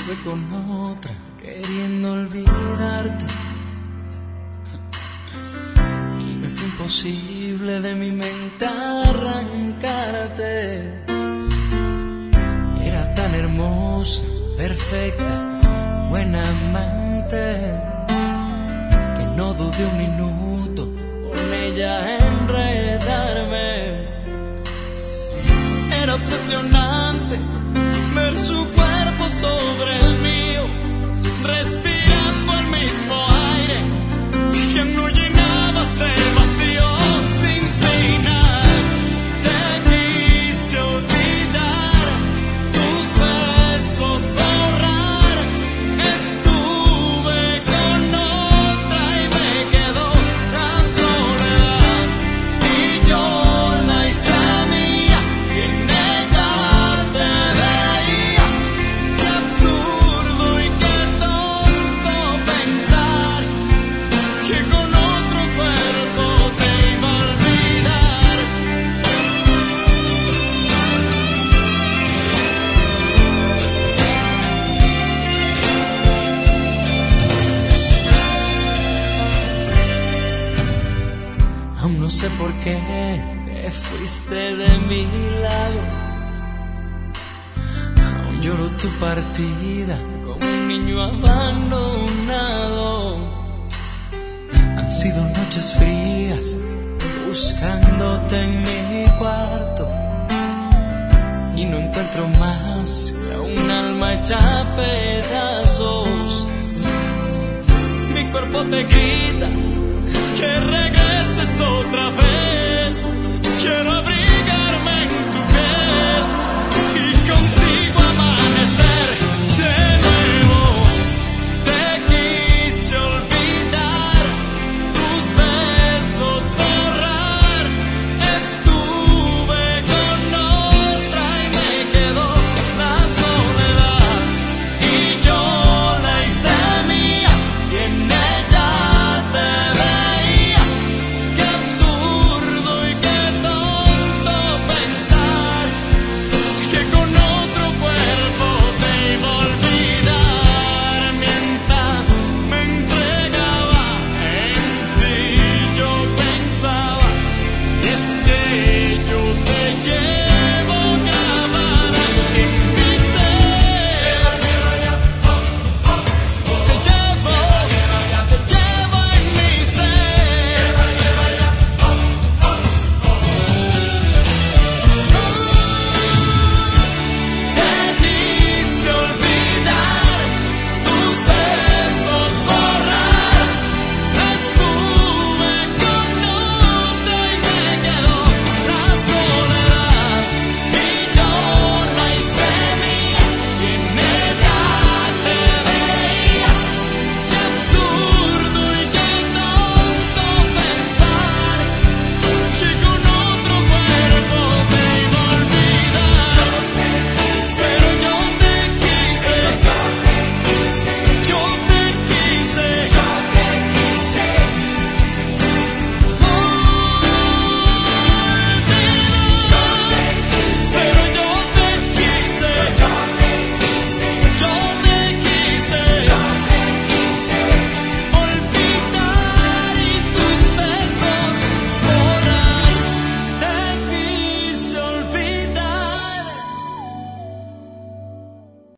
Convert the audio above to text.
fue con otra, queriendo olvidarte. Y me fue imposible de mi mente arrancarte. Era tan hermosa, perfecta, buena amante, que no dudé un minuto con ella enredarme. Era obsesionante ver su cuerpo sobre el mío, respirando el mismo aire, que no llenaba este vacío sin final. Te quise olvidar, tus besos borrar, estuve con otra y me quedó la soledad, y yo la hice mía, y en ella te veía. Qué absurdo y qué tonto pensar que con otro cuerpo te iba a olvidar. Aún no sé por qué te fuiste de mi lado. Aún lloro tu partida como un niño abandonado. Han sido noches frías buscándote en mi cuarto, y no encuentro más que un alma hecha a pedazos. Mi cuerpo te grita que regreses otra vez.